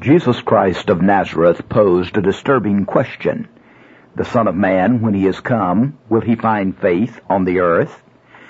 Jesus Christ of Nazareth posed a disturbing question. The Son of Man, when he is come, will he find faith on the earth?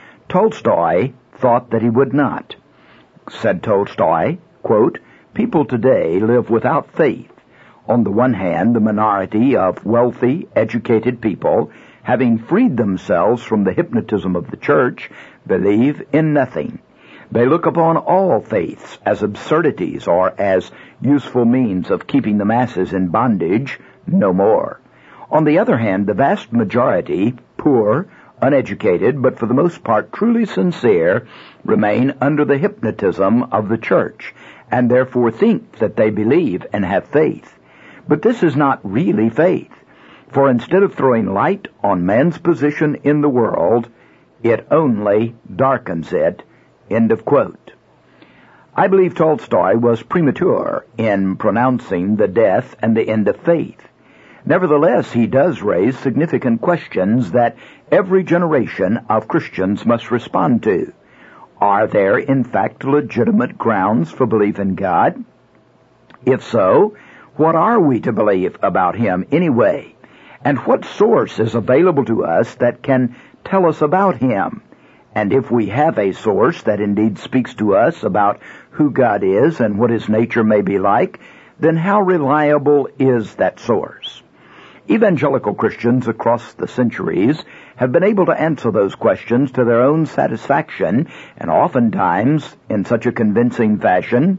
Tolstoy thought that he would not. Said Tolstoy, quote, "People today live without faith. On the one hand, the minority of wealthy, educated people, having freed themselves from the hypnotism of the church, believe in nothing. They look upon all faiths as absurdities or as useful means of keeping the masses in bondage, no more. On the other hand, the vast majority, poor, uneducated, but for the most part truly sincere, remain under the hypnotism of the church, and therefore think that they believe and have faith. But this is not really faith, for instead of throwing light on man's position in the world, it only darkens it." End of quote. I believe Tolstoy was premature in pronouncing the death and the end of faith. Nevertheless, he does raise significant questions that every generation of Christians must respond to. Are there, in fact, legitimate grounds for belief in God? If so, what are we to believe about Him anyway? And what source is available to us that can tell us about Him? And if we have a source that indeed speaks to us about who God is and what His nature may be like, then how reliable is that source? Evangelical Christians across the centuries have been able to answer those questions to their own satisfaction, and oftentimes in such a convincing fashion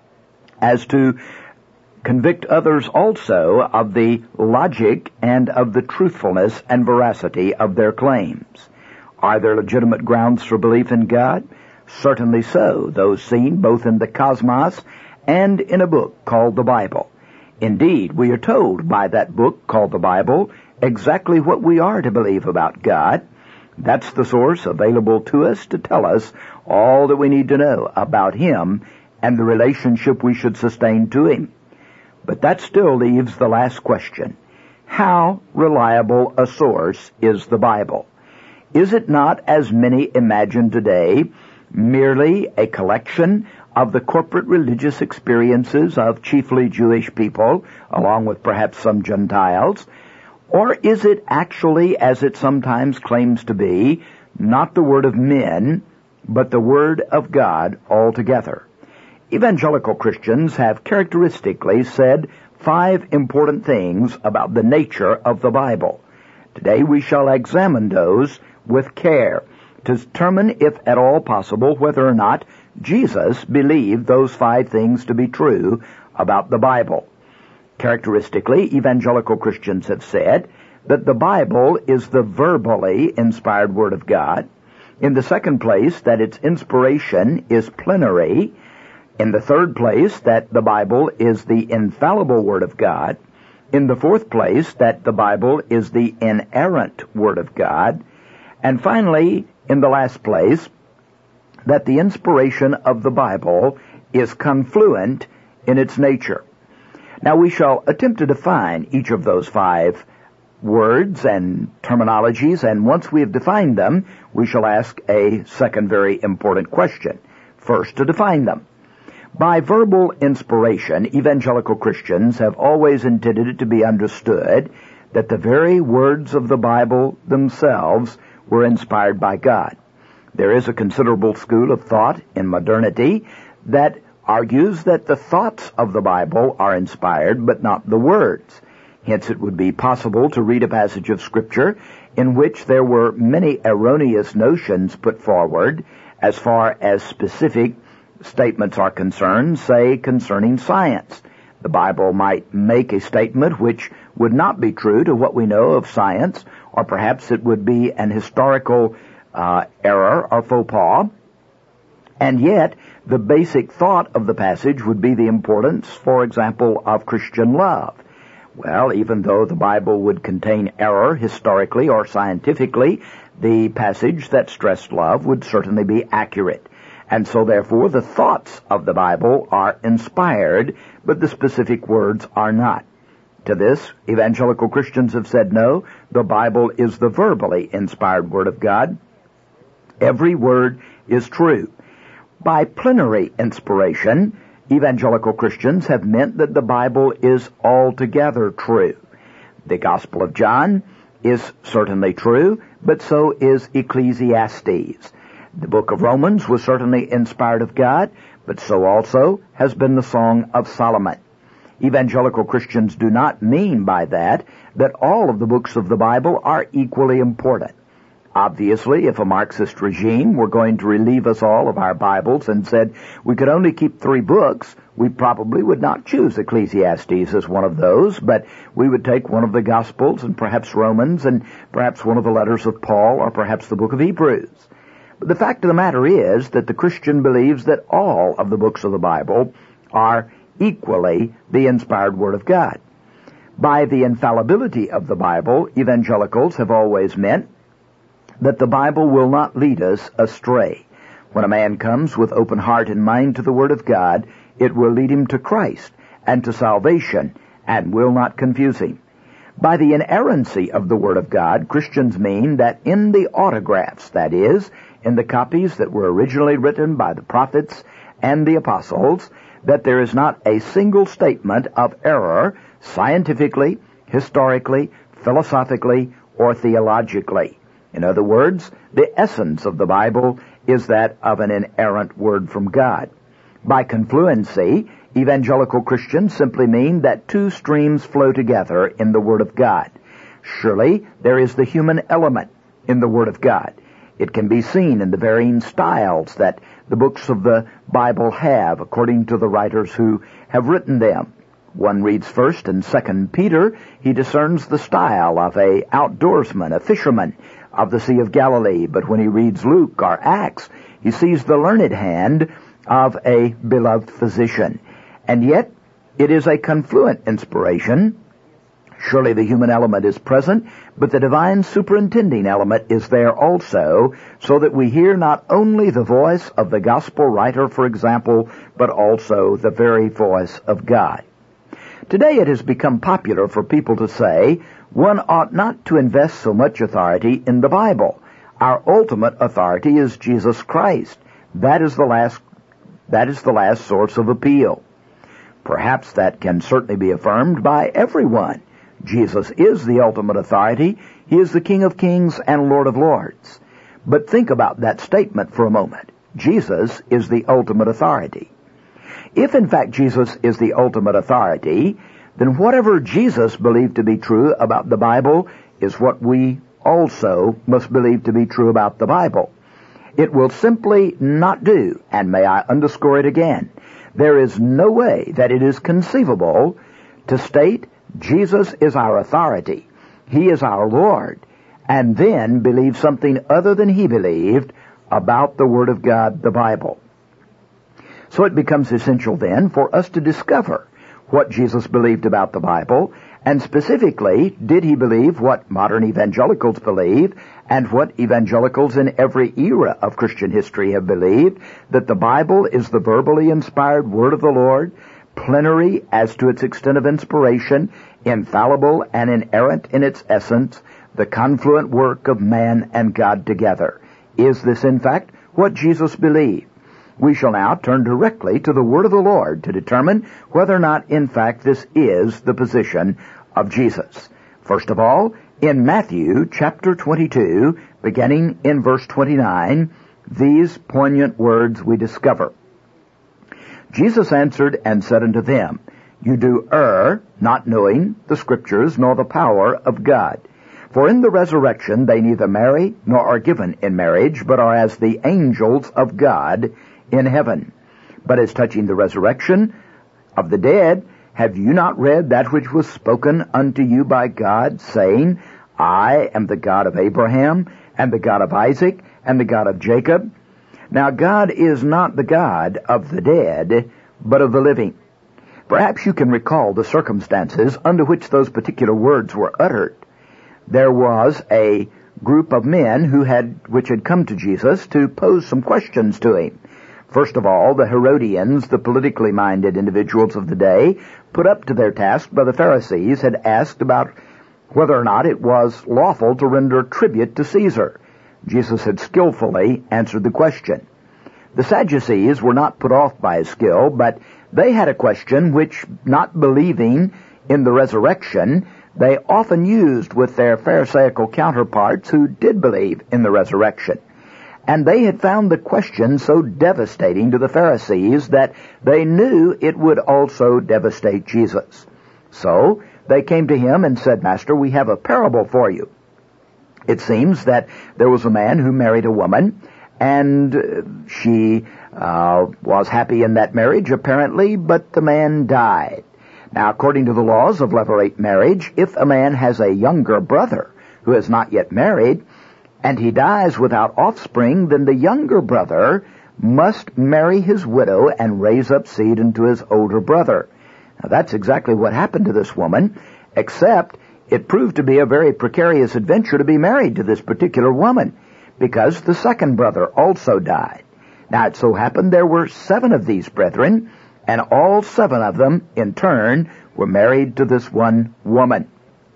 as to convict others also of the logic and of the truthfulness and veracity of their claims. Are there legitimate grounds for belief in God? Certainly so, those seen both in the cosmos and in a book called the Bible. Indeed, we are told by that book called the Bible exactly what we are to believe about God. That's the source available to us to tell us all that we need to know about Him and the relationship we should sustain to Him. But that still leaves the last question. How reliable a source is the Bible? Is it not, as many imagine today, merely a collection of the corporate religious experiences of chiefly Jewish people, along with perhaps some Gentiles? Or is it actually, as it sometimes claims to be, not the word of men, but the word of God altogether? Evangelical Christians have characteristically said 5 important things about the nature of the Bible. Today we shall examine those with care to determine, if at all possible, whether or not Jesus believed those 5 things to be true about the Bible. Characteristically, evangelical Christians have said that the Bible is the verbally inspired Word of God. In the second place, that its inspiration is plenary. In the third place, that the Bible is the infallible Word of God. In the fourth place, that the Bible is the inerrant Word of God. And finally, in the last place, that the inspiration of the Bible is confluent in its nature. Now we shall attempt to define each of those 5 words and terminologies, and once we have defined them, we shall ask a second very important question. First, to define them. By verbal inspiration, evangelical Christians have always intended it to be understood that the very words of the Bible themselves were inspired by God. There is a considerable school of thought in modernity that argues that the thoughts of the Bible are inspired, but not the words. Hence it would be possible to read a passage of Scripture in which there were many erroneous notions put forward as far as specific statements are concerned, say concerning science. The Bible might make a statement which would not be true to what we know of science, or perhaps it would be an historical error or faux pas, and yet the basic thought of the passage would be the importance, for example, of Christian love. Well, even though the Bible would contain error historically or scientifically, the passage that stressed love would certainly be accurate. And so therefore the thoughts of the Bible are inspired, but the specific words are not. To this, evangelical Christians have said no, the Bible is the verbally inspired Word of God. Every word is true. By plenary inspiration, Evangelical Christians have meant that the Bible is altogether true. The Gospel of John is certainly true, but so is Ecclesiastes. The book of Romans was certainly inspired of God, but so also has been the Song of Solomon. Evangelical Christians do not mean by that all of the books of the Bible are equally important. Obviously, if a Marxist regime were going to relieve us all of our Bibles and said we could only keep 3 books, we probably would not choose Ecclesiastes as one of those, but we would take one of the Gospels and perhaps Romans and perhaps one of the letters of Paul or perhaps the book of Hebrews. But the fact of the matter is that the Christian believes that all of the books of the Bible are equally the inspired Word of God. By the infallibility of the Bible, evangelicals have always meant that the Bible will not lead us astray. When a man comes with open heart and mind to the Word of God, it will lead him to Christ and to salvation and will not confuse him. By the inerrancy of the Word of God, Christians mean that in the autographs, that is, in the copies that were originally written by the prophets and the apostles, that there is not a single statement of error scientifically, historically, philosophically, or theologically. In other words, the essence of the Bible is that of an inerrant word from God. By confluency, evangelical Christians simply mean that 2 streams flow together in the Word of God. Surely, there is the human element in the Word of God. It can be seen in the varying styles that the books of the Bible have, according to the writers who have written them. One reads 1st and 2nd Peter, he discerns the style of a outdoorsman, a fisherman of the Sea of Galilee. But when he reads Luke or Acts, he sees the learned hand of a beloved physician. And yet, it is a confluent inspiration. Surely the human element is present, but the divine superintending element is there also, so that we hear not only the voice of the gospel writer, for example, but also the very voice of God. Today it has become popular for people to say, one ought not to invest so much authority in the Bible. Our ultimate authority is Jesus Christ. That is the last source of appeal. Perhaps that can certainly be affirmed by everyone. Jesus is the ultimate authority. He is the King of Kings and Lord of Lords. But think about that statement for a moment. Jesus is the ultimate authority. If in fact Jesus is the ultimate authority, then whatever Jesus believed to be true about the Bible is what we also must believe to be true about the Bible. It will simply not do, and may I underscore it again, there is no way that it is conceivable to state Jesus is our authority, He is our Lord, and then believe something other than He believed about the Word of God, the Bible. So it becomes essential then for us to discover what Jesus believed about the Bible, and specifically, did He believe what modern evangelicals believe, and what evangelicals in every era of Christian history have believed, that the Bible is the verbally inspired Word of the Lord, plenary as to its extent of inspiration, infallible and inerrant in its essence, the confluent work of man and God together. Is this in fact what Jesus believed? We shall now turn directly to the Word of the Lord to determine whether or not, in fact, this is the position of Jesus. First of all, in Matthew chapter 22, beginning in verse 29, these poignant words we discover. Jesus answered and said unto them, You do err, not knowing the Scriptures nor the power of God. For in the resurrection they neither marry nor are given in marriage, but are as the angels of God in heaven. But as touching the resurrection of the dead, have you not read that which was spoken unto you by God, saying, I am the God of Abraham, and the God of Isaac, and the God of Jacob? Now God is not the God of the dead, but of the living. Perhaps you can recall the circumstances under which those particular words were uttered. There was a group of men which had come to Jesus to pose some questions to him. First of all, the Herodians, the politically minded individuals of the day, put up to their task by the Pharisees, had asked about whether or not it was lawful to render tribute to Caesar. Jesus had skillfully answered the question. The Sadducees were not put off by his skill, but They had a question which, not believing in the resurrection, they often used with their Pharisaical counterparts who did believe in the resurrection. And they had found the question so devastating to the Pharisees that they knew it would also devastate Jesus. So they came to him and said, "Master, we have a parable for you. It seems that there was a man who married a woman, and she was happy in that marriage, apparently, but the man died. Now, according to the laws of levirate marriage, if a man has a younger brother who is not yet married, and he dies without offspring, then the younger brother must marry his widow and raise up seed unto his older brother." Now, that's exactly what happened to this woman, except it proved to be a very precarious adventure to be married to this particular woman, because the second brother also died. Now, it so happened there were 7 of these brethren, and all 7 of them, in turn, were married to this one woman.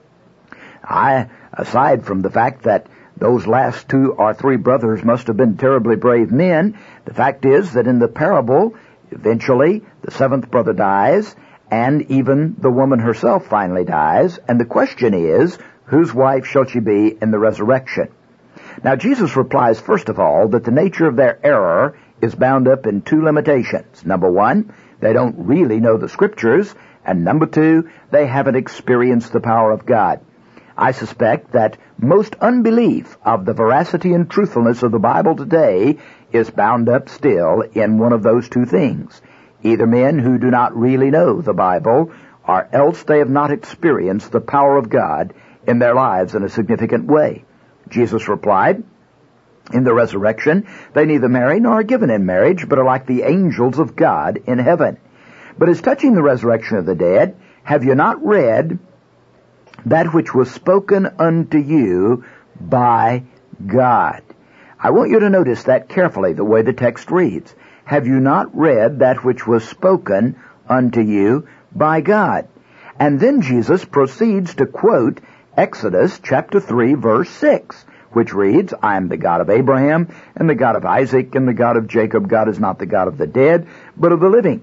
Aside from the fact that those last 2 or 3 brothers must have been terribly brave men, the fact is that in the parable, eventually, the 7th brother dies, and even the woman herself finally dies, and the question is, whose wife shall she be in the resurrection? Now, Jesus replies, first of all, that the nature of their error is bound up in 2 limitations. Number 1, they don't really know the Scriptures, and number 2, they haven't experienced the power of God. I suspect that most unbelief of the veracity and truthfulness of the Bible today is bound up still in one of those 2 things. Either men who do not really know the Bible, or else they have not experienced the power of God in their lives in a significant way. Jesus replied, in the resurrection, they neither marry nor are given in marriage, but are like the angels of God in heaven. But as touching the resurrection of the dead, have you not read that which was spoken unto you by God? I want you to notice that carefully, the way the text reads. Have you not read that which was spoken unto you by God? And then Jesus proceeds to quote Exodus chapter 3, verse 6, which reads, I am the God of Abraham, and the God of Isaac, and the God of Jacob. God is not the God of the dead, but of the living.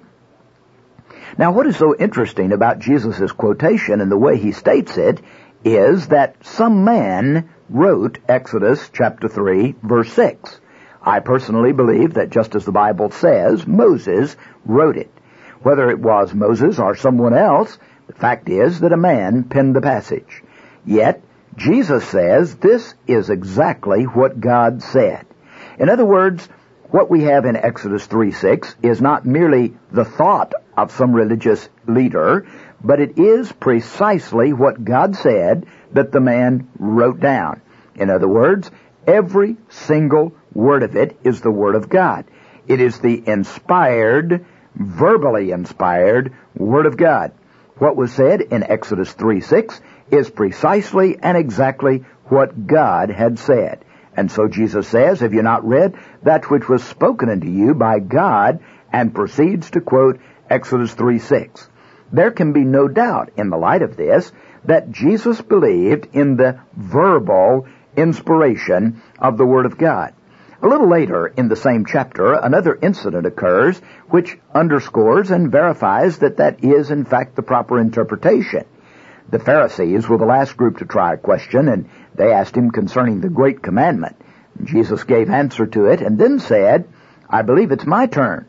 Now, what is so interesting about Jesus' quotation and the way he states it is that some man wrote Exodus chapter 3, verse 6. I personally believe that just as the Bible says, Moses wrote it. Whether it was Moses or someone else, the fact is that a man penned the passage. Yet, Jesus says this is exactly what God said. In other words, what we have in Exodus 3:6 is not merely the thought of some religious leader, but it is precisely what God said that the man wrote down. In other words, every single word of it is the Word of God. It is the inspired, verbally inspired Word of God. What was said in Exodus 3:6 is precisely and exactly what God had said. And so Jesus says, have you not read that which was spoken unto you by God, and proceeds to quote Exodus 3:6. There can be no doubt in the light of this that Jesus believed in the verbal inspiration of the Word of God. A little later in the same chapter, another incident occurs which underscores and verifies that that is in fact the proper interpretation. The Pharisees were the last group to try a question, and they asked him concerning the great commandment. Jesus gave answer to it and then said, I believe it's my turn.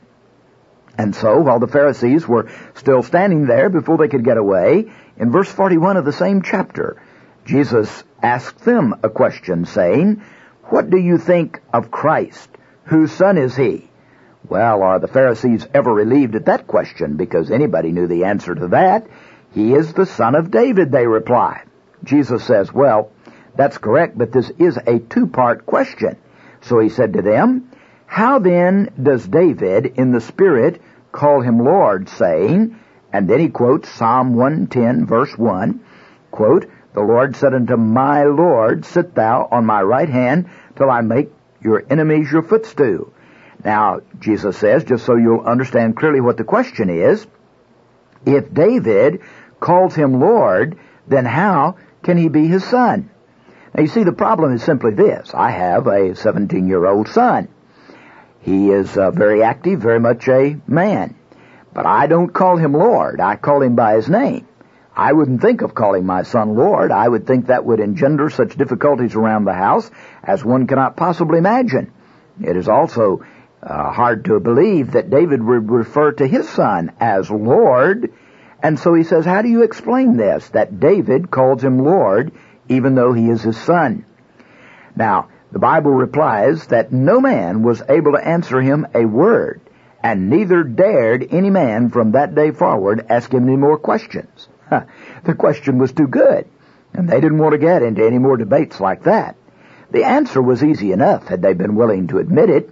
And so, while the Pharisees were still standing there before they could get away, in verse 41 of the same chapter, Jesus asked them a question, saying, what do you think of Christ? Whose son is he? Well, are the Pharisees ever relieved at that question? Because anybody knew the answer to that. He is the son of David, they reply. Jesus says, well, that's correct, but this is a 2-part question. So he said to them, how then does David in the Spirit call him Lord, saying, and then he quotes Psalm 110, verse 1, quote, the Lord said unto my Lord, sit thou on my right hand till I make your enemies your footstool. Now, Jesus says, just so you'll understand clearly what the question is, if David calls him Lord, then how can he be his son? Now, you see, the problem is simply this. I have a 17-year-old son. He is very active, very much a man. But I don't call him Lord. I call him by his name. I wouldn't think of calling my son Lord. I would think that would engender such difficulties around the house as one cannot possibly imagine. It is also hard to believe that David would refer to his son as Lord. And so he says, how do you explain this, that David calls him Lord even though he is his son? Now, the Bible replies that no man was able to answer him a word, and neither dared any man from that day forward ask him any more questions. The question was too good, and they didn't want to get into any more debates like that. The answer was easy enough had they been willing to admit it.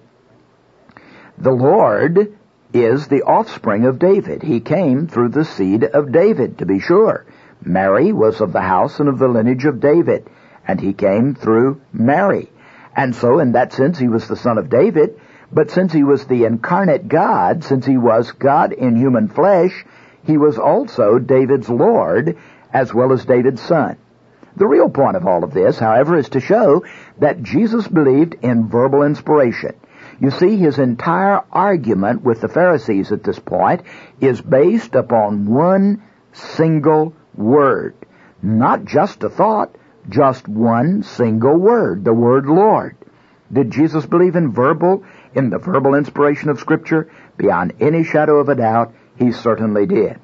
The Lord is the offspring of David. He came through the seed of David, to be sure. Mary was of the house and of the lineage of David, and he came through Mary. And so, in that sense, he was the son of David. But since he was the incarnate God, since he was God in human flesh, he was also David's Lord, as well as David's son. The real point of all of this, however, is to show that Jesus believed in verbal inspiration. You see, his entire argument with the Pharisees at this point is based upon one single word. Not just a thought, just one single word, the word Lord. Did Jesus believe in the verbal inspiration of Scripture? Beyond any shadow of a doubt, he certainly did.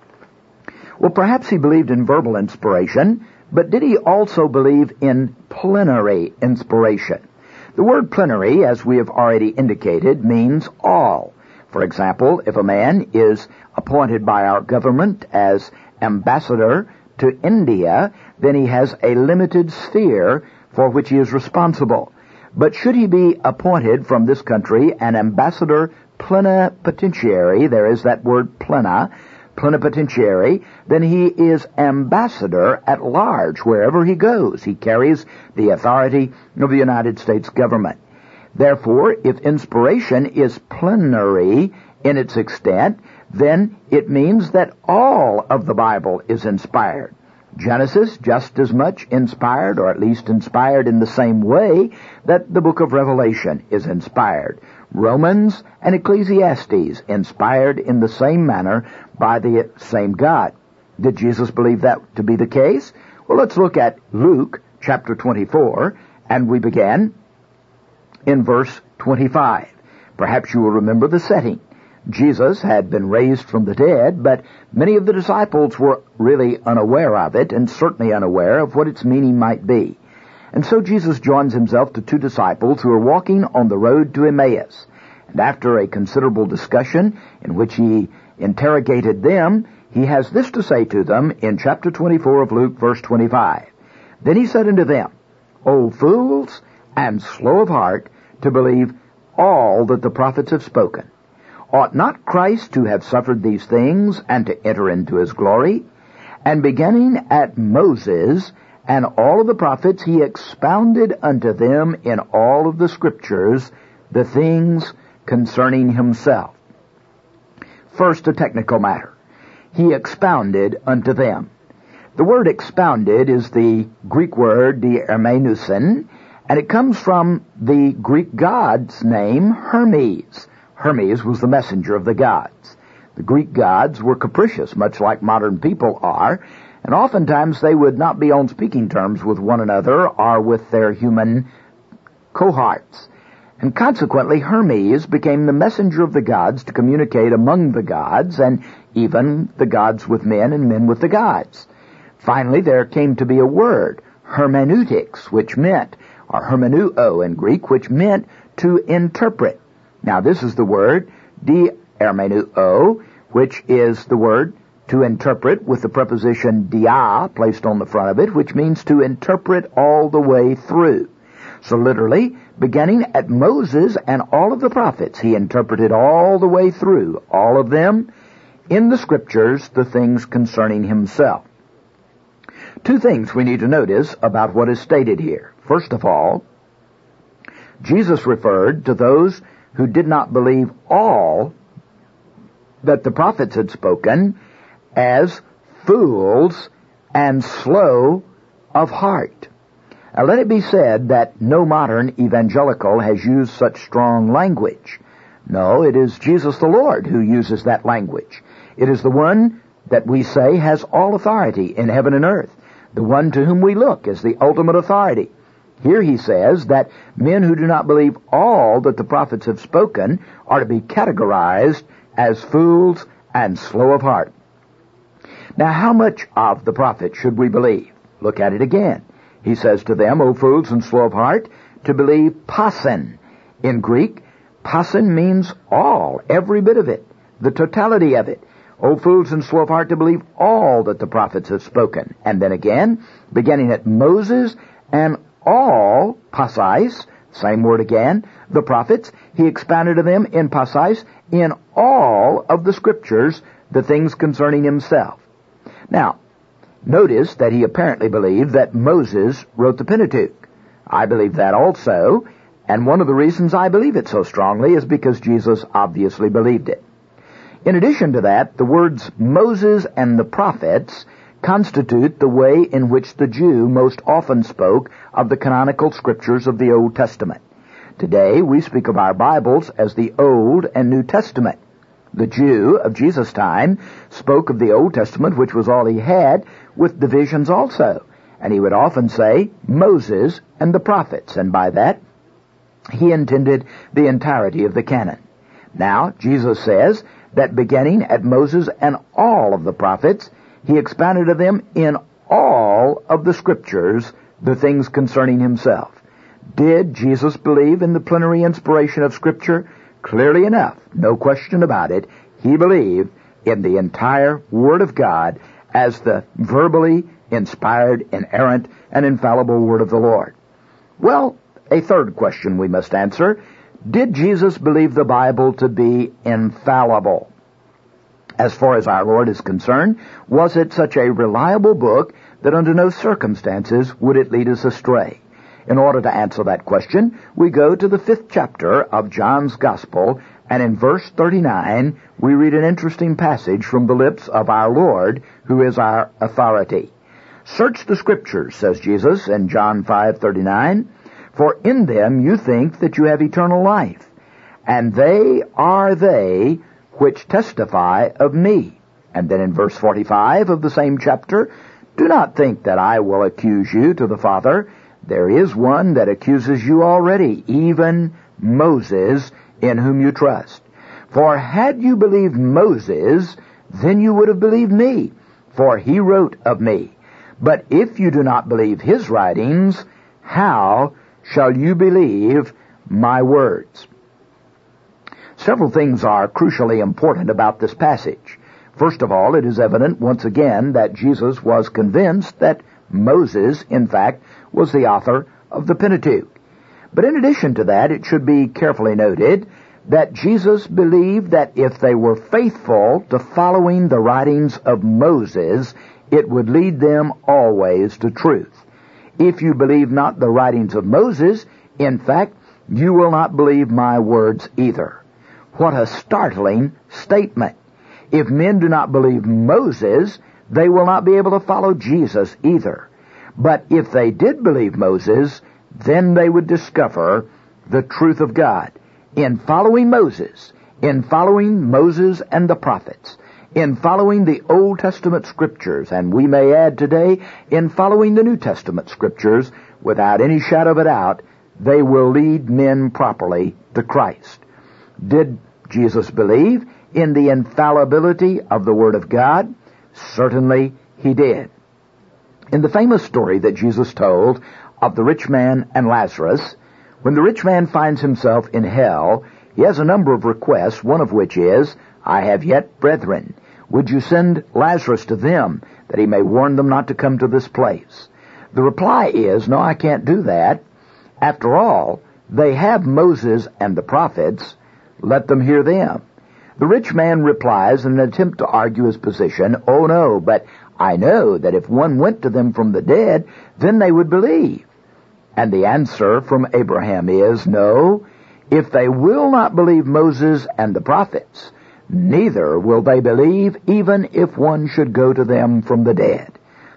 Well, perhaps he believed in verbal inspiration, but did he also believe in plenary inspiration? The word plenary, as we have already indicated, means all. For example, if a man is appointed by our government as ambassador to India, then he has a limited sphere for which he is responsible. But should he be appointed from this country an ambassador plenipotentiary, there is that word plenipotentiary, then he is ambassador at large wherever he goes. He carries the authority of the United States government. Therefore, if inspiration is plenary in its extent, then it means that all of the Bible is inspired. Genesis just as much inspired, or at least inspired in the same way that the book of Revelation is inspired. Romans and Ecclesiastes inspired in the same manner by the same God. Did Jesus believe that to be the case? Well, let's look at Luke chapter 24, and we began in verse 25. Perhaps you will remember the setting. Jesus had been raised from the dead, but many of the disciples were really unaware of it, and certainly unaware of what its meaning might be. And so Jesus joins himself to two disciples who are walking on the road to Emmaus. And after a considerable discussion in which he interrogated them, he has this to say to them in chapter 24 of Luke, verse 25. Then he said unto them, O fools, and slow of heart to believe all that the prophets have spoken. Ought not Christ to have suffered these things, and to enter into his glory? And beginning at Moses and all of the prophets, he expounded unto them in all of the Scriptures the things concerning himself. First, a technical matter. He expounded unto them. The word expounded is the Greek word diermeneusin, and it comes from the Greek god's name, Hermes. Hermes was the messenger of the gods. The Greek gods were capricious, much like modern people are, and oftentimes they would not be on speaking terms with one another or with their human cohorts. And consequently, Hermes became the messenger of the gods to communicate among the gods, and even the gods with men and men with the gods. Finally, there came to be a word, hermeneutics, which meant, or hermeneuo in Greek, which meant to interpret. Now, this is the word, diermeneuo, which is the word to interpret with the preposition dia placed on the front of it, which means to interpret all the way through. So literally, beginning at Moses and all of the prophets, he interpreted all the way through, all of them, in the Scriptures, the things concerning himself. Two things we need to notice about what is stated here. First of all, Jesus referred to those who did not believe all that the prophets had spoken as fools and slow of heart. Now, let it be said that no modern evangelical has used such strong language. No, it is Jesus the Lord who uses that language. It is the one that we say has all authority in heaven and earth, the one to whom we look as the ultimate authority. Here he says that men who do not believe all that the prophets have spoken are to be categorized as fools and slow of heart. Now, how much of the prophets should we believe? Look at it again. He says to them, O fools and slow of heart, to believe pasin. In Greek, pasin means all, every bit of it, the totality of it. O fools and slow of heart, to believe all that the prophets have spoken. And then again, beginning at Moses and all, pasis, same word again, the prophets, he expounded to them in pasis, in all of the scriptures, the things concerning himself. Now, notice that he apparently believed that Moses wrote the Pentateuch. I believe that also, and one of the reasons I believe it so strongly is because Jesus obviously believed it. In addition to that, the words Moses and the prophets constitute the way in which the Jew most often spoke of the canonical scriptures of the Old Testament. Today, we speak of our Bibles as the Old and New Testament. The Jew of Jesus' time spoke of the Old Testament, which was all he had, with divisions also. And he would often say Moses and the prophets, and by that he intended the entirety of the canon. Now, Jesus says that beginning at Moses and all of the prophets, he expounded to them in all of the scriptures the things concerning himself. Did Jesus believe in the plenary inspiration of Scripture? Clearly enough, no question about it, he believed in the entire Word of God as the verbally inspired, inerrant, and infallible Word of the Lord. Well, a third question we must answer. Did Jesus believe the Bible to be infallible? As far as our Lord is concerned, was it such a reliable book that under no circumstances would it lead us astray? In order to answer that question, we go to the 5th chapter of John's Gospel, and in verse 39, we read an interesting passage from the lips of our Lord, who is our authority. Search the Scriptures, says Jesus in John 5:39, for in them you think that you have eternal life, and they are they which testify of me. And then in verse 45 of the same chapter, do not think that I will accuse you to the Father. There is one that accuses you already, even Moses, in whom you trust. For had you believed Moses, then you would have believed me, for he wrote of me. But if you do not believe his writings, how shall you believe my words? Several things are crucially important about this passage. First of all, it is evident once again that Jesus was convinced that Moses, in fact, was the author of the Pentateuch. But in addition to that, it should be carefully noted that Jesus believed that if they were faithful to following the writings of Moses, it would lead them always to truth. If you believe not the writings of Moses, in fact, you will not believe my words either. What a startling statement. If men do not believe Moses, they will not be able to follow Jesus either. But if they did believe Moses, then they would discover the truth of God. In following Moses and the prophets, in following the Old Testament Scriptures, and we may add today, in following the New Testament Scriptures, without any shadow of a doubt, they will lead men properly to Christ. Did Jesus believe in the infallibility of the Word of God? Certainly he did. In the famous story that Jesus told of the rich man and Lazarus, when the rich man finds himself in hell, he has a number of requests, one of which is, I have yet brethren. Would you send Lazarus to them, that he may warn them not to come to this place? The reply is, no, I can't do that. After all, they have Moses and the prophets. Let them hear them. The rich man replies in an attempt to argue his position, oh no, but I know that if one went to them from the dead, then they would believe. And the answer from Abraham is, no, if they will not believe Moses and the prophets, neither will they believe even if one should go to them from the dead.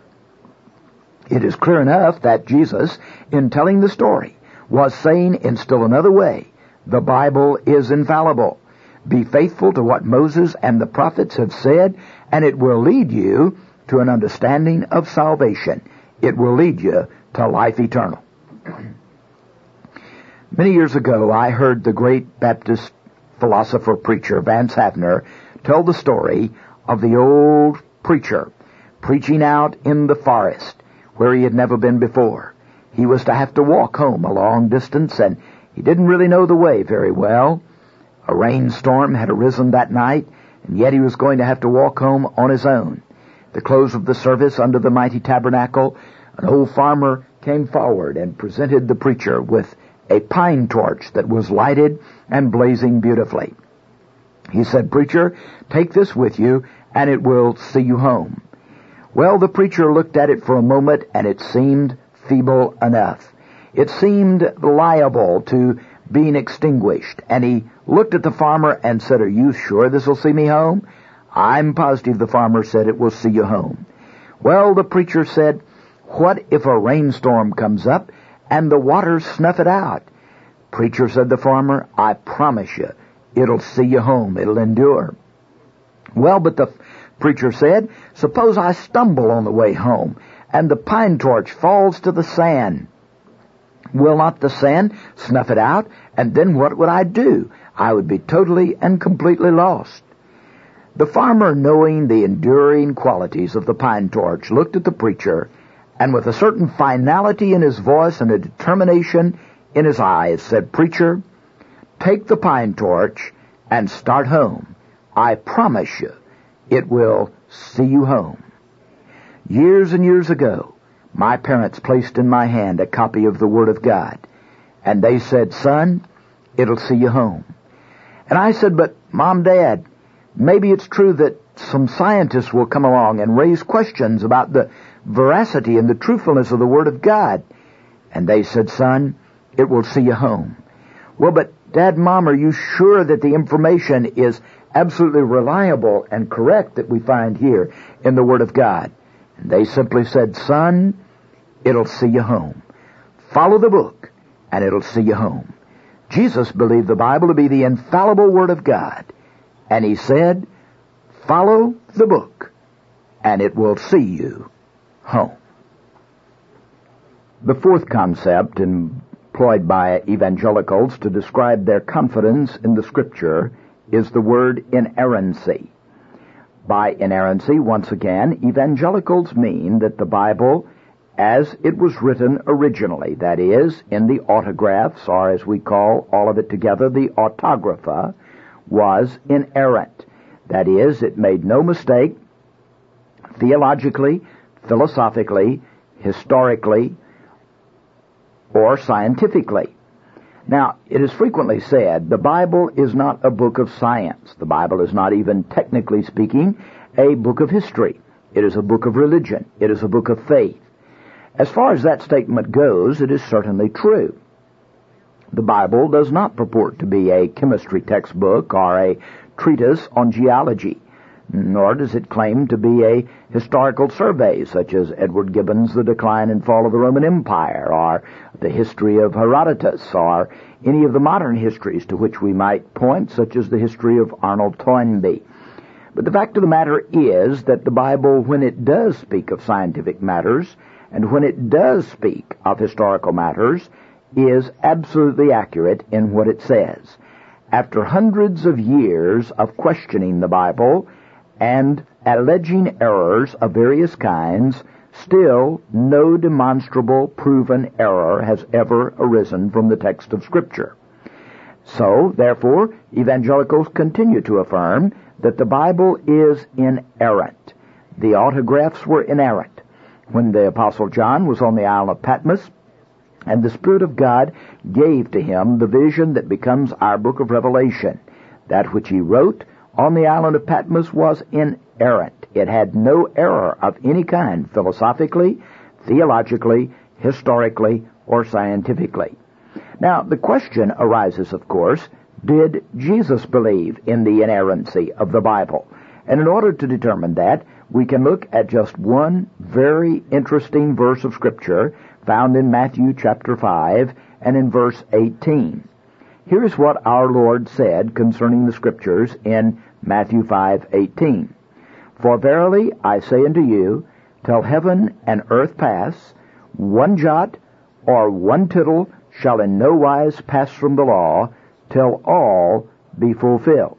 It is clear enough that Jesus, in telling the story, was saying in still another way The Bible is infallible. Be faithful to what Moses and the prophets have said, and it will lead you to an understanding of salvation. It will lead you to life eternal. Many years ago, I heard the great Baptist philosopher preacher Vance Havner tell the story of the old preacher preaching out in the forest where he had never been before. He was to have to walk home a long distance, and he didn't really know the way very well. A rainstorm had arisen that night, and yet he was going to have to walk home on his own. At the close of the service under the mighty tabernacle, an old farmer came forward and presented the preacher with a pine torch that was lighted and blazing beautifully. He said, "Preacher, take this with you, and it will see you home." Well, the preacher looked at it for a moment, and it seemed feeble enough. It seemed liable to being extinguished, and he looked at the farmer and said, "Are you sure this will see me home?" "I'm positive," the farmer said, "it will see you home." Well, the preacher said, "What if a rainstorm comes up and the waters snuff it out?" "Preacher," said the farmer, "I promise you, it'll see you home. It'll endure." Well, but the preacher said, "Suppose I stumble on the way home and the pine torch falls to the sand. Will not the sand snuff it out? And then what would I do? I would be totally and completely lost." The farmer, knowing the enduring qualities of the pine torch, looked at the preacher, and with a certain finality in his voice and a determination in his eyes, said, "Preacher, take the pine torch and start home. I promise you, it will see you home." Years and years ago, my parents placed in my hand a copy of the Word of God, and they said, "Son, it'll see you home." And I said, "But Mom, Dad, maybe it's true that some scientists will come along and raise questions about the veracity and the truthfulness of the Word of God." And they said, "Son, it will see you home." "Well, but Dad, Mom, are you sure that the information is absolutely reliable and correct that we find here in the Word of God?" And they simply said, "Son, it'll see you home. Follow the book, and it'll see you home." Jesus believed the Bible to be the infallible Word of God, and he said, "Follow the book, and it will see you home." The fourth concept employed by evangelicals to describe their confidence in the Scripture is the word inerrancy. By inerrancy, once again, evangelicals mean that the Bible, as it was written originally, that is, in the autographs, or as we call all of it together, the autographa, was inerrant. That is, it made no mistake theologically, philosophically, historically, or scientifically. Now, it is frequently said the Bible is not a book of science. The Bible is not even, technically speaking, a book of history. It is a book of religion. It is a book of faith. As far as that statement goes, it is certainly true. The Bible does not purport to be a chemistry textbook or a treatise on geology, nor does it claim to be a historical survey such as Edward Gibbon's The Decline and Fall of the Roman Empire, or the history of Herodotus, or any of the modern histories to which we might point, such as the history of Arnold Toynbee. But the fact of the matter is that the Bible, when it does speak of scientific matters, and when it does speak of historical matters, is absolutely accurate in what it says. After hundreds of years of questioning the Bible and alleging errors of various kinds, still no demonstrable proven error has ever arisen from the text of Scripture. So, therefore, evangelicals continue to affirm that the Bible is inerrant. The autographs were inerrant. When the Apostle John was on the island of Patmos, and the Spirit of God gave to him the vision that becomes our book of Revelation, that which he wrote on the island of Patmos was inerrant. It had no error of any kind, philosophically, theologically, historically, or scientifically. Now, the question arises, of course, did Jesus believe in the inerrancy of the Bible? And in order to determine that, we can look at just one very interesting verse of Scripture found in Matthew chapter 5 and in verse 18. Here's what our Lord said concerning the Scriptures in Matthew 5:18. For verily I say unto you, till heaven and earth pass, one jot or one tittle shall in no wise pass from the law, till all be fulfilled.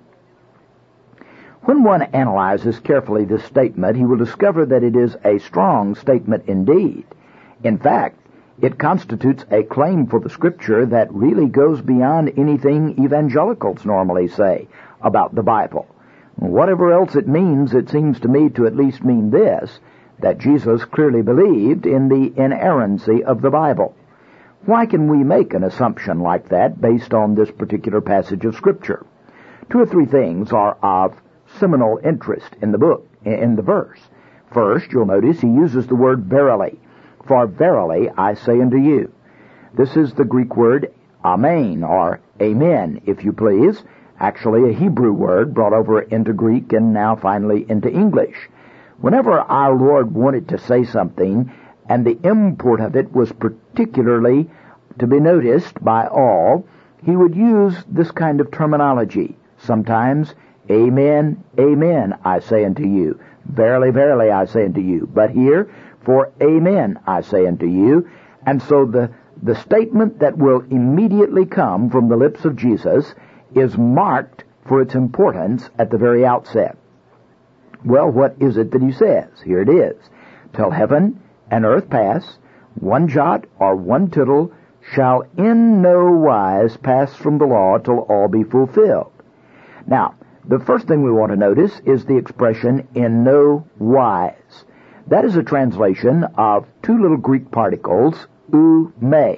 When one analyzes carefully this statement, he will discover that it is a strong statement indeed. In fact, it constitutes a claim for the Scripture that really goes beyond anything evangelicals normally say about the Bible. Whatever else it means, it seems to me to at least mean this, that Jesus clearly believed in the inerrancy of the Bible. Why can we make an assumption like that based on this particular passage of Scripture? Two or three things are of seminal interest in the verse. First, you'll notice he uses the word verily. For verily I say unto you. This is the Greek word amen, or amen, if you please. Actually a Hebrew word brought over into Greek and now finally into English. Whenever our Lord wanted to say something, and the import of it was particularly to be noticed by all, he would use this kind of terminology. Sometimes, amen, amen, I say unto you. Verily, verily, I say unto you. But here, for amen, I say unto you. And so the statement that will immediately come from the lips of Jesus is marked for its importance at the very outset. Well, what is it that he says? Here it is. Till heaven and earth pass, one jot or one tittle shall in no wise pass from the law till all be fulfilled. Now, the first thing we want to notice is the expression in no wise. That is a translation of two little Greek particles, ou me.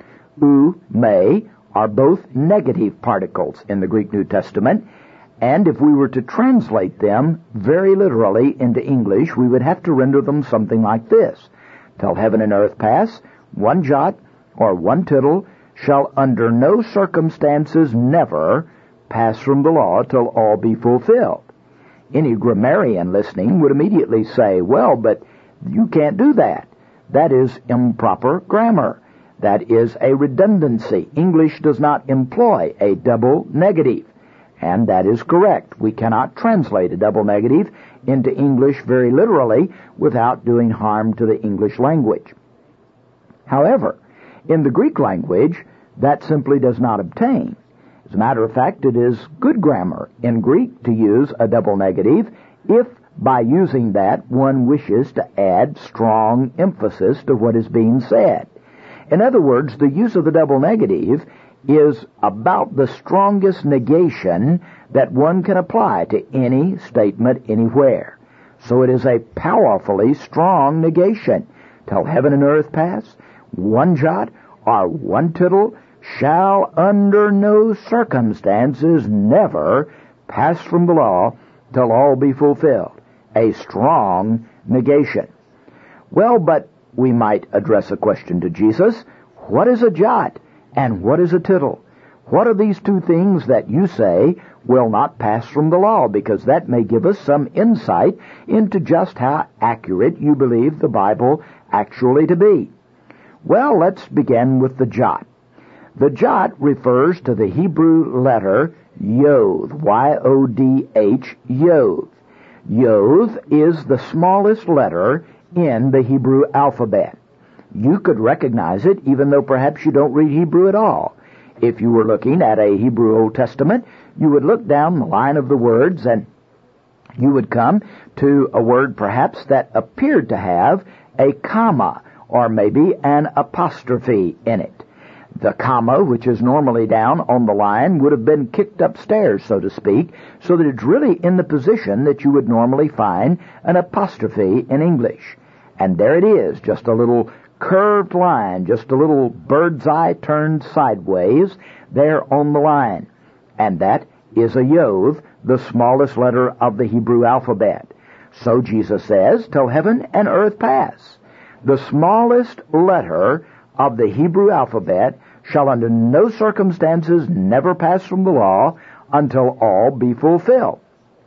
Ou me are both negative particles in the Greek New Testament, and if we were to translate them very literally into English, we would have to render them something like this. Till heaven and earth pass, one jot or one tittle shall under no circumstances never pass from the law till all be fulfilled. Any grammarian listening would immediately say, well, but you can't do that. That is improper grammar. That is a redundancy. English does not employ a double negative. And that is correct. We cannot translate a double negative into English very literally without doing harm to the English language. However, in the Greek language, that simply does not obtain. As a matter of fact, it is good grammar in Greek to use a double negative if by using that one wishes to add strong emphasis to what is being said. In other words, the use of the double negative is about the strongest negation that one can apply to any statement anywhere. So it is a powerfully strong negation. Till heaven and earth pass, one jot or one tittle shall under no circumstances never pass from the law till all be fulfilled. A strong negation. Well, but we might address a question to Jesus. What is a jot and what is a tittle? What are these two things that you say will not pass from the law? Because that may give us some insight into just how accurate you believe the Bible actually to be. Well, let's begin with the jot. The jot refers to the Hebrew letter Yod, Y-O-D-H, Yod. Yod is the smallest letter in the Hebrew alphabet. You could recognize it even though perhaps you don't read Hebrew at all. If you were looking at a Hebrew Old Testament, you would look down the line of the words and you would come to a word perhaps that appeared to have a comma or maybe an apostrophe in it. The comma, which is normally down on the line, would have been kicked upstairs, so to speak, so that it's really in the position that you would normally find an apostrophe in English. And there it is, just a little curved line, just a little bird's eye turned sideways there on the line. And that is a Yod, the smallest letter of the Hebrew alphabet. So Jesus says, till heaven and earth pass. The smallest letter of the Hebrew alphabet shall under no circumstances never pass from the law until all be fulfilled.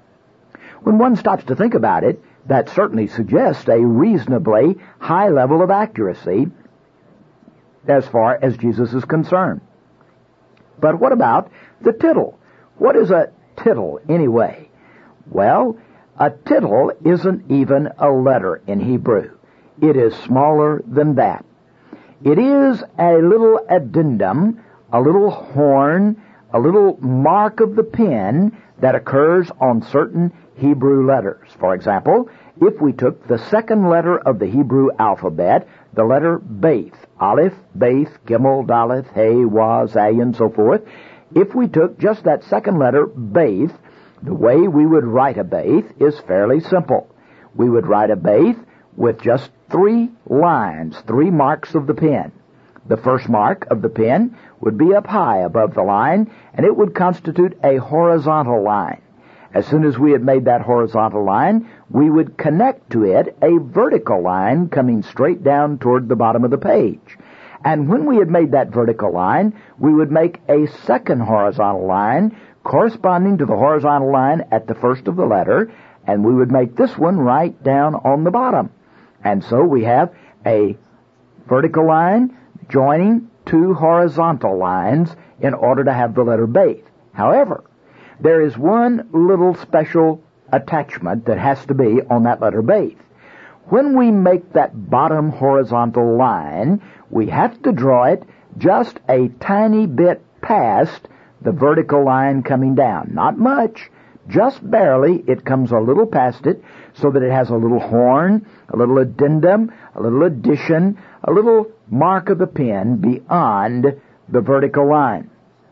When one stops to think about it, that certainly suggests a reasonably high level of accuracy as far as Jesus is concerned. But what about the tittle? What is a tittle anyway? Well, a tittle isn't even a letter in Hebrew. It is smaller than that. It is a little addendum, a little horn, a little mark of the pen that occurs on certain Hebrew letters. For example, if we took the second letter of the Hebrew alphabet, the letter Beth, Aleph, Beth, Gimel, Daleth, Hey, Wah, Zay, and so forth, if we took just that second letter, Beth, the way we would write a Beth is fairly simple. We would write a Beth with just 3 lines, 3 marks of the pen. The first mark of the pen would be up high above the line, and it would constitute a horizontal line. As soon as we had made that horizontal line, we would connect to it a vertical line coming straight down toward the bottom of the page. And when we had made that vertical line, we would make a second horizontal line corresponding to the horizontal line at the first of the letter, and we would make this one right down on the bottom. And so we have a vertical line joining 2 horizontal lines in order to have the letter Beth. However, there is one little special attachment that has to be on that letter Beth. When we make that bottom horizontal line, we have to draw it just a tiny bit past the vertical line coming down. Not much, just barely. It comes a little past it so that it has a little horn, a little addendum, a little addition, a little mark of the pen beyond the vertical line.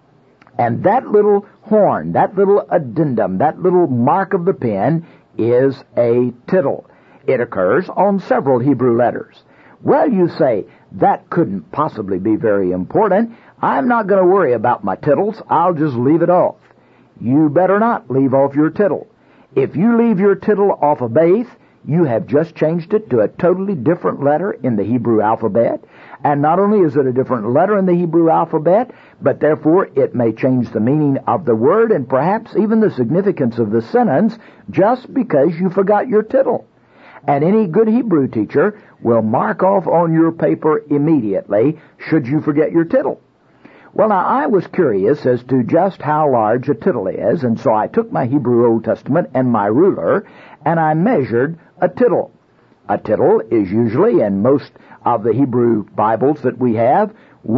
And that little horn, that little addendum, that little mark of the pen is a tittle. It occurs on several Hebrew letters. Well, you say, that couldn't possibly be very important. I'm not going to worry about my tittles. I'll just leave it off. You better not leave off your tittle. If you leave your tittle off a Beth, you have just changed it to a totally different letter in the Hebrew alphabet. And not only is it a different letter in the Hebrew alphabet, but therefore it may change the meaning of the word and perhaps even the significance of the sentence just because you forgot your tittle. And any good Hebrew teacher will mark off on your paper immediately should you forget your tittle. Well, now, I was curious as to just how large a tittle is, and so I took my Hebrew Old Testament and my ruler, and I measured a tittle. A tittle is usually, in most of the Hebrew Bibles that we have,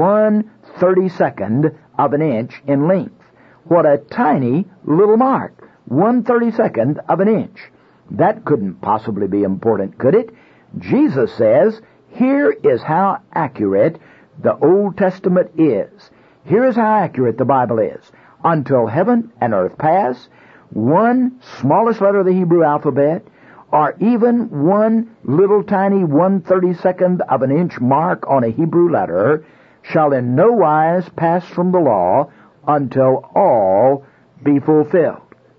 1/32 of an inch in length. What a tiny little mark, 1/32 of an inch. That couldn't possibly be important, could it? Jesus says, here is how accurate the Old Testament is. Here is how accurate the Bible is. Until heaven and earth pass, one smallest letter of the Hebrew alphabet, or even one little tiny 1/32 of an inch mark on a Hebrew letter, shall in no wise pass from the law until all be fulfilled.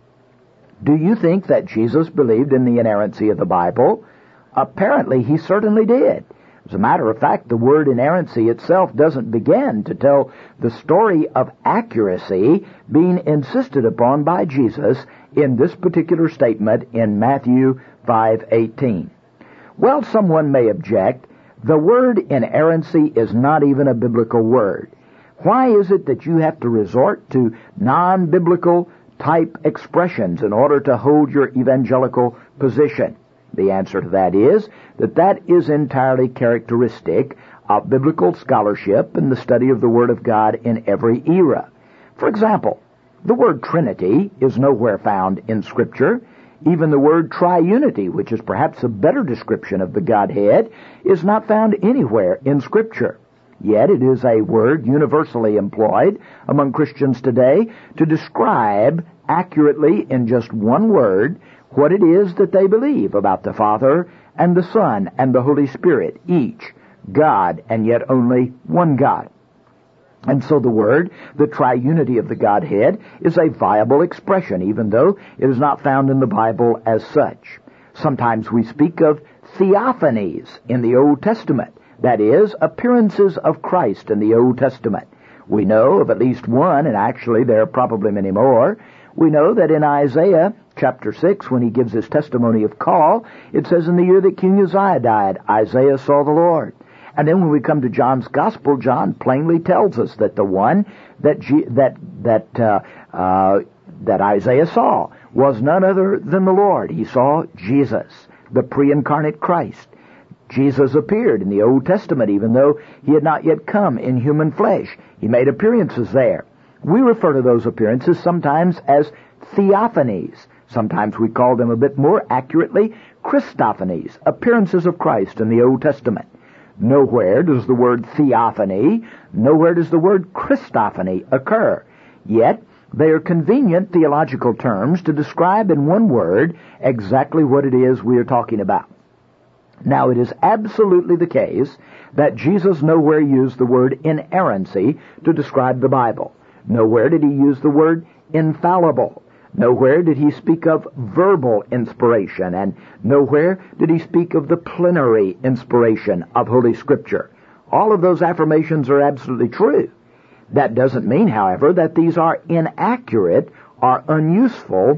Do you think that Jesus believed in the inerrancy of the Bible? Apparently, he certainly did. As a matter of fact, the word inerrancy itself doesn't begin to tell the story of accuracy being insisted upon by Jesus in this particular statement in Matthew 5:18. Well, someone may object, the word inerrancy is not even a biblical word. Why is it that you have to resort to non-biblical type expressions in order to hold your evangelical position? The answer to that is that is entirely characteristic of biblical scholarship and the study of the Word of God in every era. For example, the word Trinity is nowhere found in Scripture. Even the word triunity, which is perhaps a better description of the Godhead, is not found anywhere in Scripture. Yet it is a word universally employed among Christians today to describe accurately in just one word what it is that they believe about the Father and the Son and the Holy Spirit, each God and yet only one God. And so the word, the triunity of the Godhead, is a viable expression, even though it is not found in the Bible as such. Sometimes we speak of theophanies in the Old Testament, that is, appearances of Christ in the Old Testament. We know of at least one, and actually there are probably many more. We know that in Isaiah chapter 6, when he gives his testimony of call, it says, in the year that King Uzziah died, Isaiah saw the Lord. And then when we come to John's Gospel, John plainly tells us that the one that Isaiah saw was none other than the Lord. He saw Jesus, the pre-incarnate Christ. Jesus appeared in the Old Testament, even though he had not yet come in human flesh. He made appearances there. We refer to those appearances sometimes as theophanies. Sometimes we call them a bit more accurately Christophanies, appearances of Christ in the Old Testament. Nowhere does the word theophany, nowhere does the word Christophany occur. Yet, they are convenient theological terms to describe in one word exactly what it is we are talking about. Now, it is absolutely the case that Jesus nowhere used the word inerrancy to describe the Bible. Nowhere did he use the word infallible. Nowhere did he speak of verbal inspiration, and nowhere did he speak of the plenary inspiration of Holy Scripture. All of those affirmations are absolutely true. That doesn't mean, however, that these are inaccurate or unuseful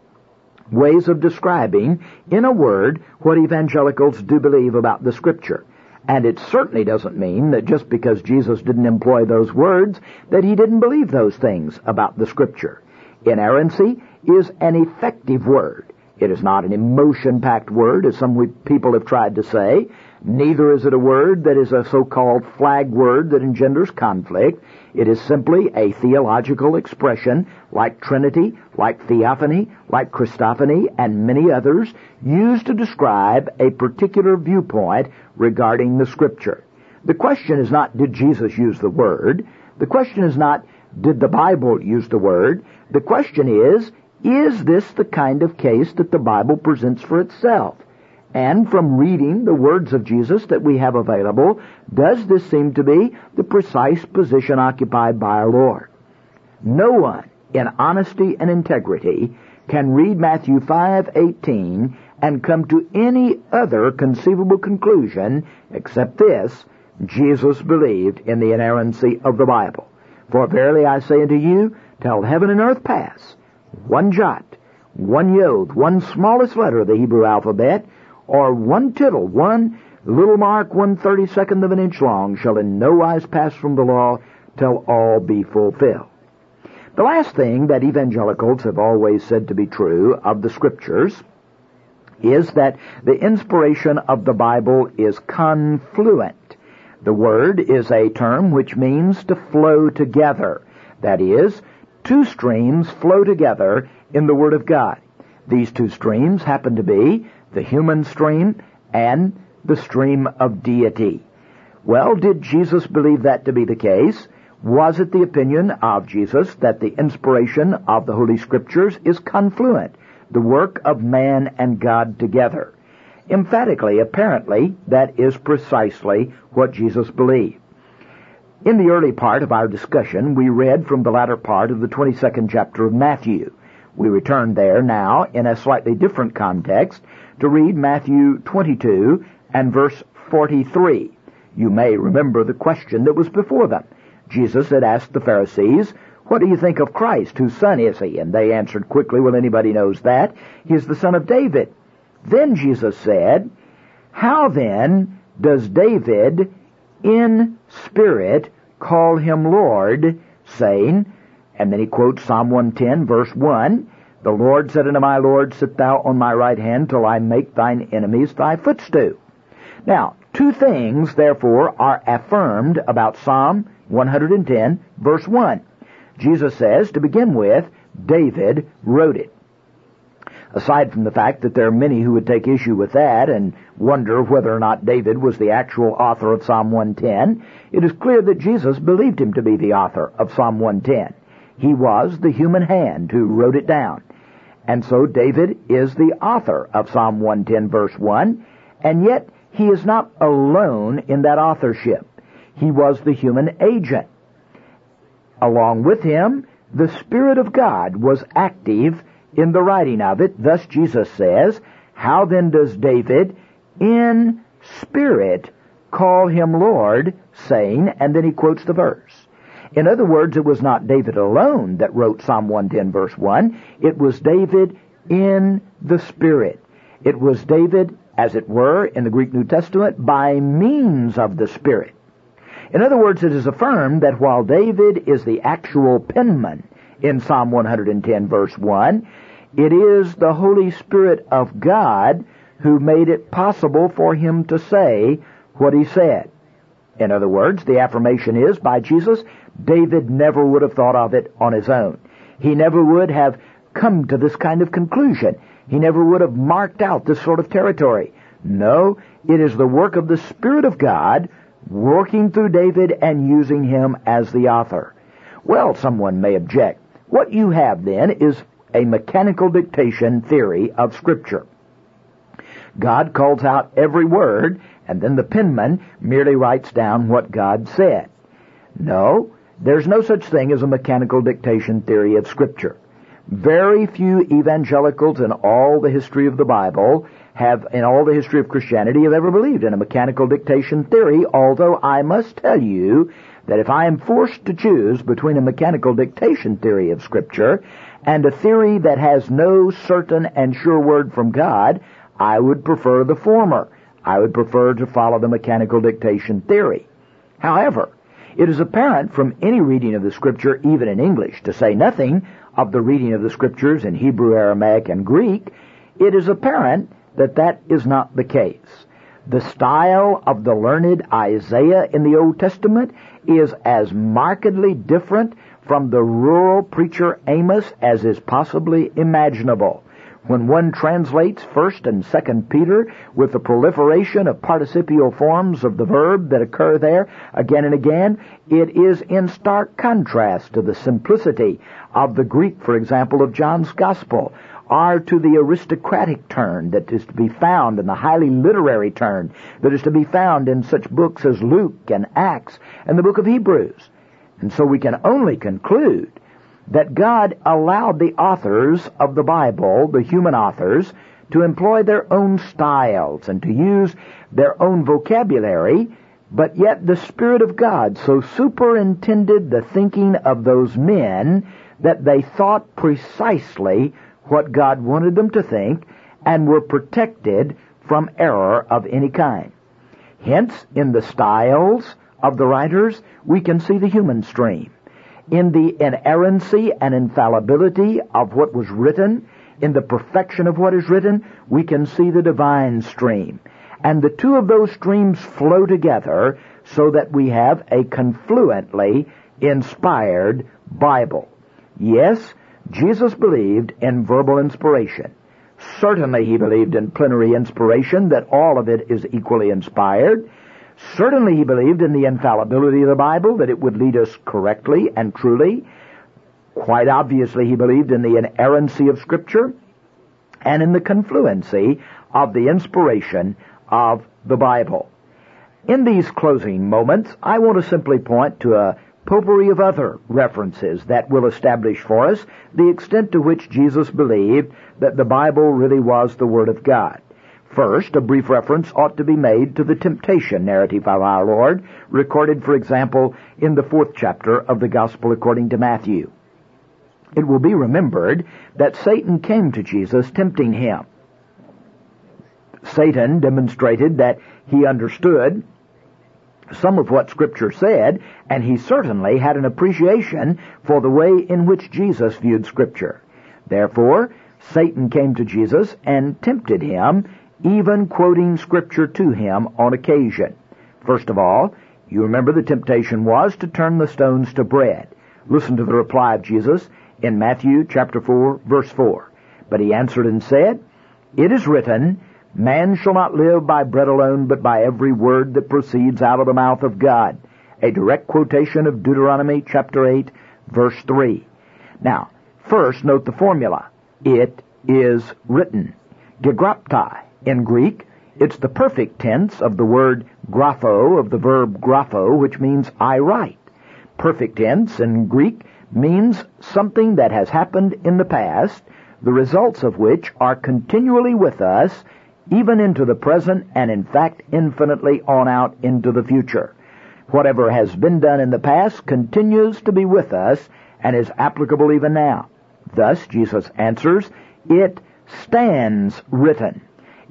ways of describing, in a word, what evangelicals do believe about the Scripture. And it certainly doesn't mean that just because Jesus didn't employ those words, that he didn't believe those things about the Scripture. Inerrancy is an effective word. It is not an emotion-packed word, as some people have tried to say. Neither is it a word that is a so-called flag word that engenders conflict. It is simply a theological expression like Trinity, like theophany, like Christophany, and many others, used to describe a particular viewpoint regarding the Scripture. The question is not, did Jesus use the word? The question is not, did the Bible use the word? The question is this the kind of case that the Bible presents for itself? And from reading the words of Jesus that we have available, does this seem to be the precise position occupied by our Lord? No one, in honesty and integrity, can read Matthew 5:18 and come to any other conceivable conclusion except this: Jesus believed in the inerrancy of the Bible. For verily I say unto you, till heaven and earth pass, one jot, one yod, one smallest letter of the Hebrew alphabet, or one tittle, one little mark, 1/32 of an inch long, shall in no wise pass from the law till all be fulfilled. The last thing that evangelicals have always said to be true of the Scriptures is that the inspiration of the Bible is confluent. The word is a term which means to flow together. That is, two streams flow together in the Word of God. These two streams happen to be the human stream and the stream of deity. Well, did Jesus believe that to be the case? Was it the opinion of Jesus that the inspiration of the Holy Scriptures is confluent, the work of man and God together? Emphatically, apparently, that is precisely what Jesus believed. In the early part of our discussion, we read from the latter part of the 22nd chapter of Matthew. We return there now in a slightly different context to read Matthew 22 and verse 43. You may remember the question that was before them. Jesus had asked the Pharisees, "What do you think of Christ? Whose son is he?" And they answered quickly, "Well, anybody knows that. He is the son of David." Then Jesus said, "How then does David in spirit call him Lord, saying," and then he quotes Psalm 110, verse 1, "The Lord said unto my Lord, Sit thou on my right hand till I make thine enemies thy footstool." Now, two things, therefore, are affirmed about Psalm 110, verse 1. Jesus says, to begin with, David wrote it. Aside from the fact that there are many who would take issue with that and wonder whether or not David was the actual author of Psalm 110, it is clear that Jesus believed him to be the author of Psalm 110. He was the human hand who wrote it down. And so David is the author of Psalm 110, verse 1, and yet he is not alone in that authorship. He was the human agent. Along with him, the Spirit of God was active in the writing of it. Thus Jesus says, "How then does David in spirit call him Lord, saying," and then he quotes the verse. In other words, it was not David alone that wrote Psalm 110, verse 1. It was David in the Spirit. It was David as it were, in the Greek New Testament, by means of the Spirit. In other words, it is affirmed that while David is the actual penman in Psalm 110 verse 1, it is the Holy Spirit of God who made it possible for him to say what he said. In other words, the affirmation is, by Jesus, David never would have thought of it on his own. He never would have come to this kind of conclusion. He never would have marked out this sort of territory. No, it is the work of the Spirit of God working through David and using him as the author. Well, someone may object. What you have then is a mechanical dictation theory of Scripture. God calls out every word, and then the penman merely writes down what God said. No, there's no such thing as a mechanical dictation theory of Scripture. Very few evangelicals in all the history of the Bible in all the history of Christianity, have ever believed in a mechanical dictation theory, although I must tell you that if I am forced to choose between a mechanical dictation theory of Scripture and a theory that has no certain and sure word from God, I would prefer the former. I would prefer to follow the mechanical dictation theory. However, it is apparent from any reading of the Scripture, even in English, to say nothing of the reading of the Scriptures in Hebrew, Aramaic, and Greek, it is apparent that that is not the case. The style of the learned Isaiah in the Old Testament is as markedly different from the rural preacher Amos as is possibly imaginable. When one translates 1st and 2nd Peter with the proliferation of participial forms of the verb that occur there again and again, it is in stark contrast to the simplicity of the Greek, for example, of John's Gospel, or to the aristocratic turn that is to be found and the highly literary turn that is to be found in such books as Luke and Acts and the book of Hebrews. And so we can only conclude that God allowed the authors of the Bible, the human authors, to employ their own styles and to use their own vocabulary, but yet the Spirit of God so superintended the thinking of those men that they thought precisely what God wanted them to think and were protected from error of any kind. Hence, in the styles of the writers, we can see the human stream. In the inerrancy and infallibility of what was written, in the perfection of what is written, we can see the divine stream. And the two of those streams flow together so that we have a confluently inspired Bible. Yes, Jesus believed in verbal inspiration. Certainly he believed in plenary inspiration, that all of it is equally inspired. Certainly he believed in the infallibility of the Bible, that it would lead us correctly and truly. Quite obviously he believed in the inerrancy of Scripture and in the confluency of the inspiration of the Bible. In these closing moments, I want to simply point to a potpourri of other references that will establish for us the extent to which Jesus believed that the Bible really was the Word of God. First, a brief reference ought to be made to the temptation narrative of our Lord, recorded, for example, in the 4th chapter of the Gospel according to Matthew. It will be remembered that Satan came to Jesus tempting him. Satan demonstrated that he understood some of what Scripture said, and he certainly had an appreciation for the way in which Jesus viewed Scripture. Therefore, Satan came to Jesus and tempted him, even quoting Scripture to him on occasion. First of all, you remember the temptation was to turn the stones to bread. Listen to the reply of Jesus in Matthew chapter 4, verse 4. But he answered and said, "It is written, Man shall not live by bread alone, but by every word that proceeds out of the mouth of God." A direct quotation of Deuteronomy chapter 8, verse 3. Now, first note the formula. It is written. Gegraptai in Greek, it's the perfect tense of the word grapho, of the verb grapho, which means I write. Perfect tense in Greek means something that has happened in the past, the results of which are continually with us, even into the present, and in fact infinitely on out into the future. Whatever has been done in the past continues to be with us and is applicable even now. Thus, Jesus answers, it stands written.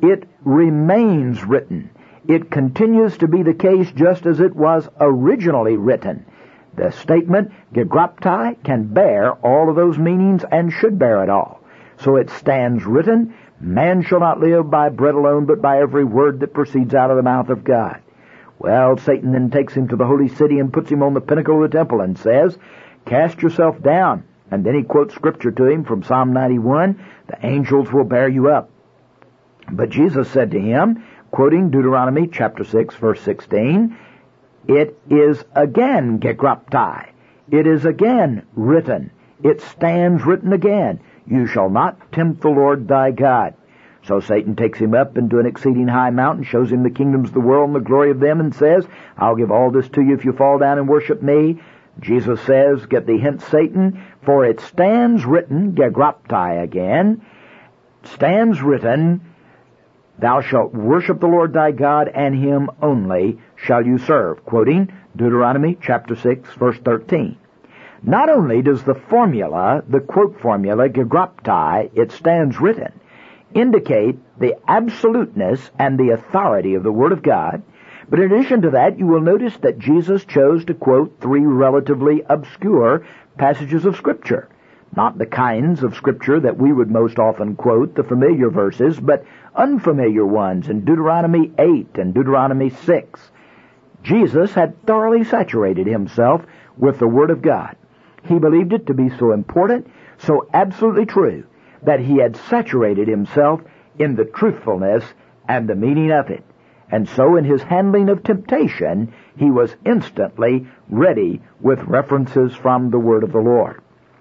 It remains written. It continues to be the case just as it was originally written. The statement, gegraptai, can bear all of those meanings and should bear it all. So it stands written, man shall not live by bread alone, but by every word that proceeds out of the mouth of God. Well, Satan then takes him to the holy city and puts him on the pinnacle of the temple and says, cast yourself down. And then he quotes scripture to him from Psalm 91, the angels will bear you up. But Jesus said to him, quoting Deuteronomy chapter 6, verse 16, it is again gegraptai. It is again written. It stands written again. You shall not tempt the Lord thy God. So Satan takes him up into an exceeding high mountain, shows him the kingdoms of the world and the glory of them, and says, I'll give all this to you if you fall down and worship me. Jesus says, get thee hence, Satan, for it stands written, gegraptai again, stands written, thou shalt worship the Lord thy God, and him only shall you serve. Quoting Deuteronomy chapter 6, verse 13. Not only does the formula, the quote formula, gegraptai, it stands written, indicate the absoluteness and the authority of the Word of God, but in addition to that, you will notice that Jesus chose to quote three relatively obscure passages of Scripture. Not the kinds of Scripture that we would most often quote, the familiar verses, but unfamiliar ones in Deuteronomy 8 and Deuteronomy 6. Jesus had thoroughly saturated himself with the Word of God. He believed it to be so important, so absolutely true, that he had saturated himself in the truthfulness and the meaning of it. And so in his handling of temptation, he was instantly ready with references from the Word of the Lord.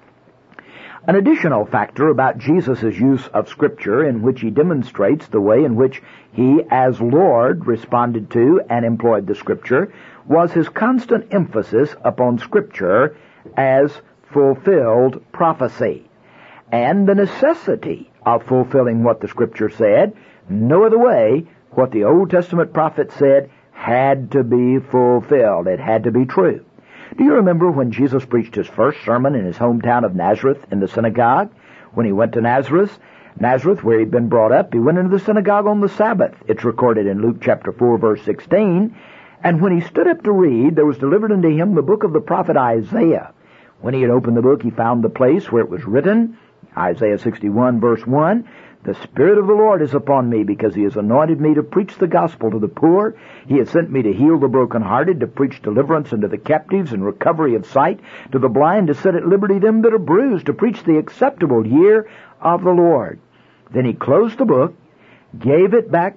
An additional factor about Jesus' use of Scripture, in which he demonstrates the way in which he, as Lord, responded to and employed the Scripture, was his constant emphasis upon Scripture as fulfilled prophecy, and the necessity of fulfilling what the Scripture said. No other way, what the Old Testament prophet said had to be fulfilled. It had to be true. Do you remember when Jesus preached his first sermon in his hometown of Nazareth in the synagogue? When he went to Nazareth, where he'd been brought up, he went into the synagogue on the Sabbath. It's recorded in Luke chapter 4, verse 16. And when he stood up to read, there was delivered unto him the book of the prophet Isaiah. When he had opened the book, he found the place where it was written, Isaiah 61, verse 1, the Spirit of the Lord is upon me, because he has anointed me to preach the gospel to the poor. He has sent me to heal the brokenhearted, to preach deliverance unto the captives and recovery of sight, to the blind to set at liberty them that are bruised, to preach the acceptable year of the Lord. Then he closed the book, gave it back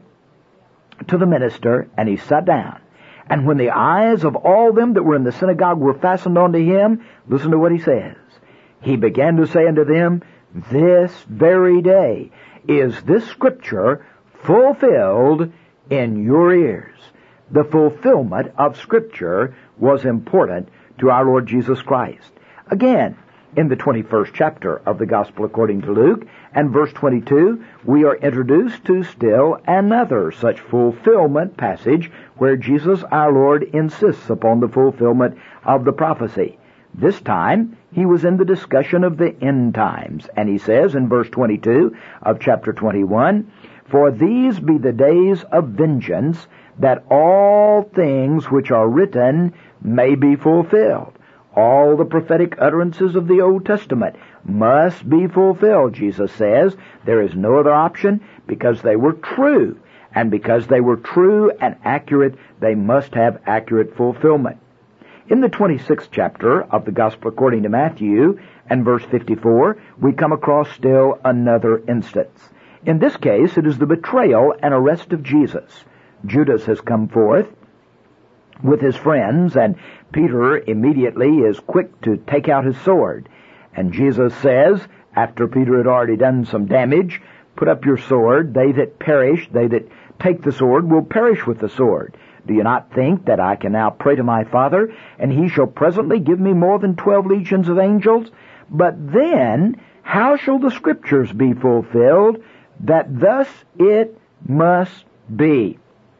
to the minister, and he sat down. And when the eyes of all them that were in the synagogue were fastened unto him, listen to what he says. He began to say unto them, this very day is this Scripture fulfilled in your ears. The fulfillment of Scripture was important to our Lord Jesus Christ. Again, in the 21st chapter of the Gospel according to Luke, and verse 22, we are introduced to still another such fulfillment passage where Jesus our Lord insists upon the fulfillment of the prophecy. This time, he was in the discussion of the end times, and he says in verse 22 of chapter 21, for these be the days of vengeance, that all things which are written may be fulfilled. All the prophetic utterances of the Old Testament must be fulfilled, Jesus says. There is no other option, because they were true. And because they were true and accurate, they must have accurate fulfillment. In the 26th chapter of the Gospel according to Matthew, and verse 54, we come across still another instance. In this case, it is the betrayal and arrest of Jesus. Judas has come forth with his friends, and Peter immediately is quick to take out his sword. And Jesus says, after Peter had already done some damage, put up your sword. They that perish, they that take the sword, will perish with the sword. Do you not think that I can now pray to my Father, and he shall presently give me more than 12 legions of angels? But then, how shall the Scriptures be fulfilled, that thus it must be?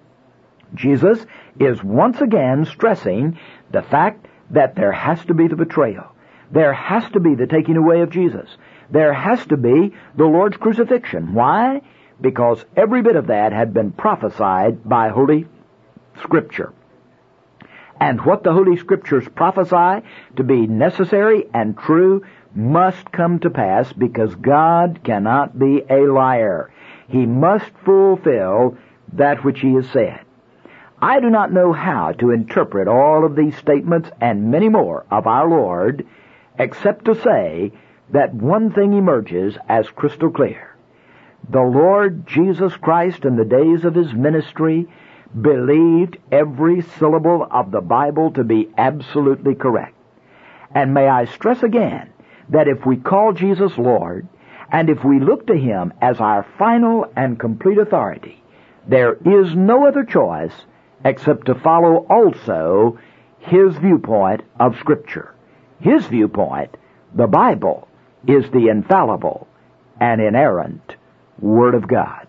Jesus is once again stressing the fact that there has to be the betrayal. There has to be the taking away of Jesus. There has to be the Lord's crucifixion. Why? because every bit of that had been prophesied by Holy Scripture. And what the Holy Scriptures prophesy to be necessary and true must come to pass, because God cannot be a liar. He must fulfill that which He has said. I do not know how to interpret all of these statements and many more of our Lord, except to say that one thing emerges as crystal clear. The Lord Jesus Christ in the days of His ministry believed every syllable of the Bible to be absolutely correct. And may I stress again that if we call Jesus Lord, and if we look to Him as our final and complete authority, there is no other choice except to follow also His viewpoint of Scripture. His viewpoint, the Bible, is the infallible and inerrant Word of God.